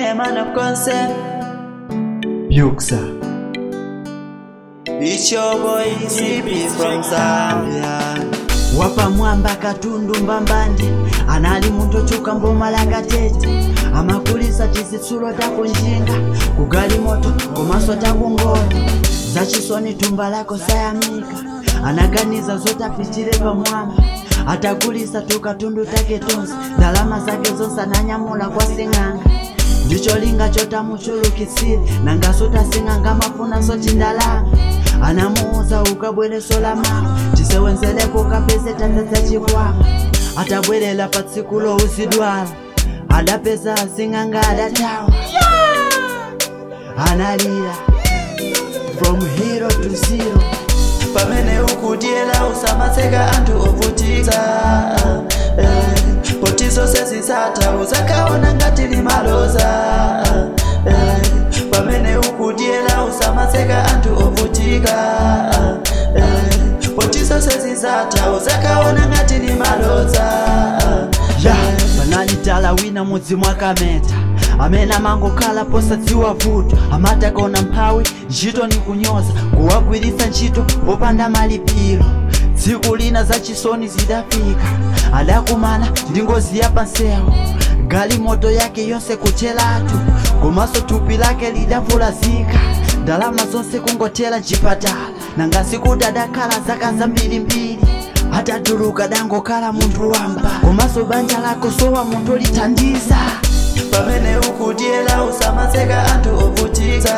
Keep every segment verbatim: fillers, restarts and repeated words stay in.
a man of consent. Yuksa. It's your boy C P from Zambia. Wapa mwamba katundu mbambandi anali muntu chuka mbomalanga tete amakulisa chisitsulo tako njinga kugali moto komaso tako ngono zachisoni tumba lako sayamika anaganiza zotapichire pa mwamba atakulisa tukatundu take tonsi dalama zake zonse ananyamula kwa sing'anga ndicho linga chota muchulukisire nangasota sing'anga mafuna soti ndalama anamuuza ukabwele sola mama chisewenzelepo kapese tataza chikwama atabwelela patsikulo usidwala adapeza asing'anga adatawa analira from hero to zero pamene ukudyera usamaseka anthu ovutika eh, poti zonse zisatha uzakaona ngati limaloza eh, pamene ukudyera usamaseka anthu ovutika eh, poti zonse zisatha uzakaona ngati limaloza ya panali tala wina mudzi mwakameta amene amangokhala posadziwa vuto amatakona mphawi ntchito ni kunyoza kuwagwiritsa ntchito popanda malipiro tsiku lina zachisoni zidafika adakumana ndi ngozi ya pansewo galimoto yake yonse kuthelatu komanso thupi lake lidavulazika ndalama zonse kungotera mchipatala nangasi kuti adakhala zaka zambirimbiri atatuluka dangokhala munthu wamba komanso banja lako sowa munthu lithandiza pamene ukudyera usamaseka anthu ovutika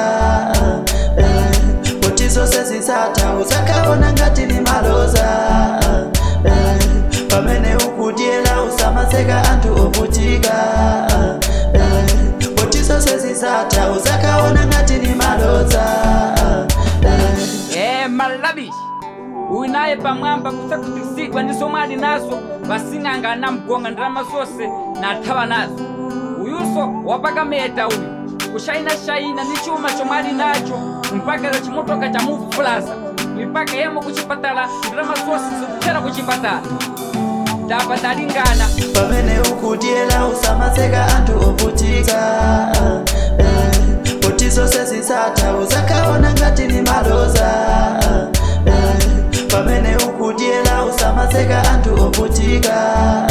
eh, poti zonse zisatha uzakaona ngati limaloza eh, pamene ukudyera usamaseka anthu ovutika eh, poti zonse zisatha uzakaona ngati limaloza eh, eh malabi uinaye pamwamba kusakutisigwa ndi somwe ali nazo basing'anga anamgonga ndalama zonse nathawa nazo uyuso wapakameta uyu kushaina shaina ni chuma chomwe ali nacho mpaka za chimotoka cha Move Plaza mipaka yemo kuchipatala ndalama zonse zikuthera kuchipatala tapatalingana pamene ukudyera usamaseka anthu ovutika eh, poti zonse zisatha uzakaona ngati limaloza eh, pamene ukudyera usamaseka anthu ovutika